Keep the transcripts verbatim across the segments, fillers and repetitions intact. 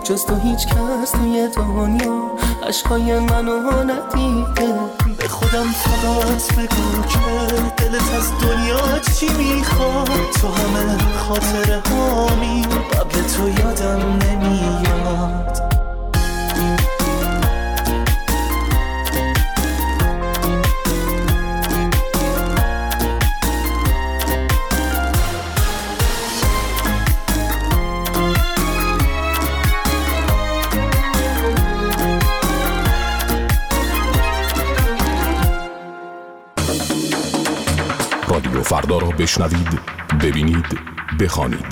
جز تو هیچ کس توی دنیا عشقای منو ندیده. به خودم فقط بگو که دلت از دنیا چی میخواد، تو همه خاطره هامی قبل تو یادم نمیاد. رادیو فردا را بشنوید، ببینید، بخوانید.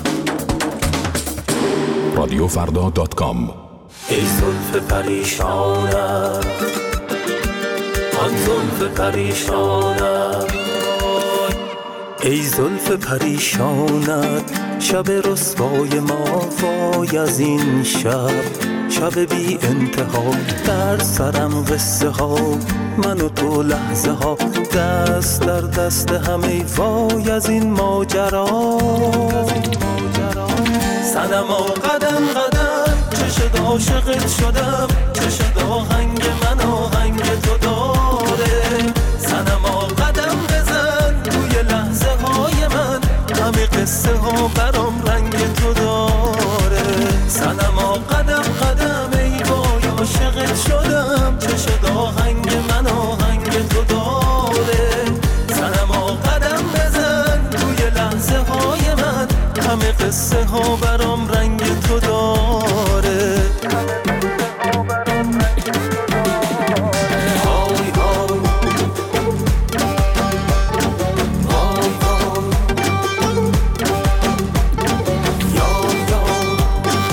رادیو فردا دات کام. ای زلف پریشانم، آن زلف پریشانم، ای زلف پریشانت، شب رسوای ما وای از این شب، شب بی انتها، در سرم قصه ها، من و تو لحظه ها، دست در دست همه وای از این ماجرا. صنما قدم قدم چشد عاشقت شدم، چشد آهنگ من آهنگ تو داره. صنما قدم بزن توی لحظه های من، همه قصه ها برام رنگ تو داره. صنما قدم قدم ای وای عاشقت شدم، چشد آهنگ من آهنگ تو داره. صنما قدم بزن توی لحظه های من، همه قصه ها برام رنگ تو داره.